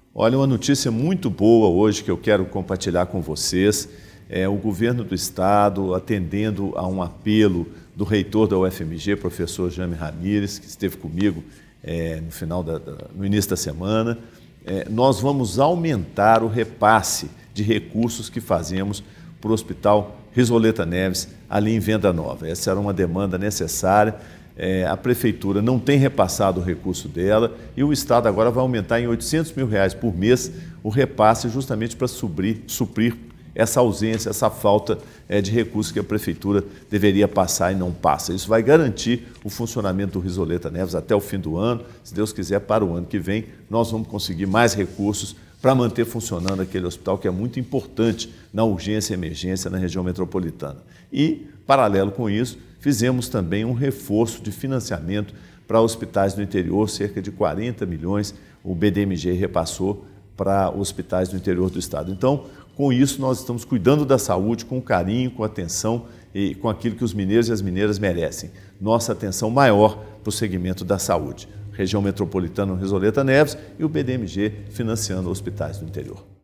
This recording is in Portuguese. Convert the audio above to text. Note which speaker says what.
Speaker 1: Olha, uma notícia muito boa hoje que eu quero compartilhar com vocês. O governo do estado, atendendo a um apelo do reitor da UFMG, professor Jame Ramires, que esteve comigo no início da semana, nós vamos aumentar o repasse de recursos que fazemos para o Hospital Risoleta Neves, ali em Venda Nova. Essa era uma demanda necessária. A Prefeitura não tem repassado o recurso dela e o Estado agora vai aumentar em R$800 mil por mês o repasse justamente para suprir essa ausência, essa falta de recursos que a Prefeitura deveria passar e não passa. Isso vai garantir o funcionamento do Risoleta Neves até o fim do ano. Se Deus quiser, para o ano que vem, nós vamos conseguir mais recursos para manter funcionando aquele hospital que é muito importante na urgência e emergência na região metropolitana. E, paralelo com isso, fizemos também um reforço de financiamento para hospitais do interior, cerca de 40 milhões, o BDMG repassou para hospitais do interior do estado. Então, com isso, nós estamos cuidando da saúde com carinho, com atenção e com aquilo que os mineiros e as mineiras merecem. Nossa atenção maior para o segmento da saúde. Região metropolitana, Risoleta Neves e o BDMG financiando hospitais do interior.